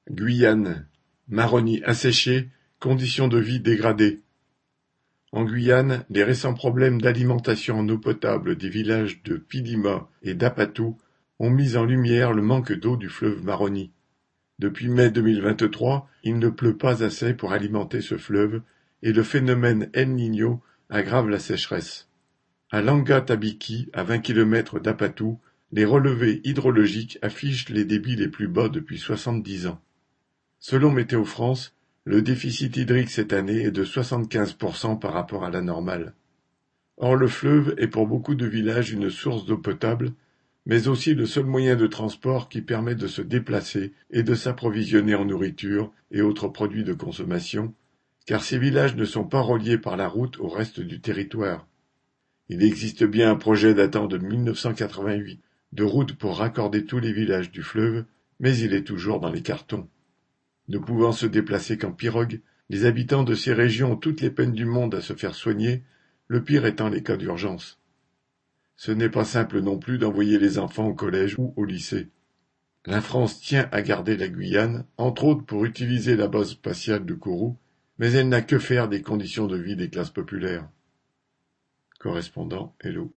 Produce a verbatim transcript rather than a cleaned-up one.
Guyane: marronniers asséchés, conditions de vie dégradées. En Guyane, les récents problèmes d'alimentation en eau potable des villages de Pidima et d'Apatou ont mis en lumière le manque d'eau du fleuve Maroni. Depuis mai deux mille vingt-trois, il ne pleut pas assez pour alimenter ce fleuve et le phénomène El Niño aggrave la sécheresse. À Langa-Tabiki, à vingt kilomètres d'Apatou, les relevés hydrologiques affichent les débits les plus bas depuis soixante-dix ans. Selon Météo France, le déficit hydrique cette année est de soixante-quinze pour cent par rapport à la normale. Or le fleuve est pour beaucoup de villages une source d'eau potable, mais aussi le seul moyen de transport qui permet de se déplacer et de s'approvisionner en nourriture et autres produits de consommation, car ces villages ne sont pas reliés par la route au reste du territoire. Il existe bien un projet datant de mille neuf cent quatre-vingt-huit de route pour raccorder tous les villages du fleuve, mais il est toujours dans les cartons. Ne pouvant se déplacer qu'en pirogue, les habitants de ces régions ont toutes les peines du monde à se faire soigner, le pire étant les cas d'urgence. Ce n'est pas simple non plus d'envoyer les enfants au collège ou au lycée. La France tient à garder la Guyane, entre autres pour utiliser la base spatiale de Kourou, mais elle n'a que faire des conditions de vie des classes populaires. Correspondant Hello.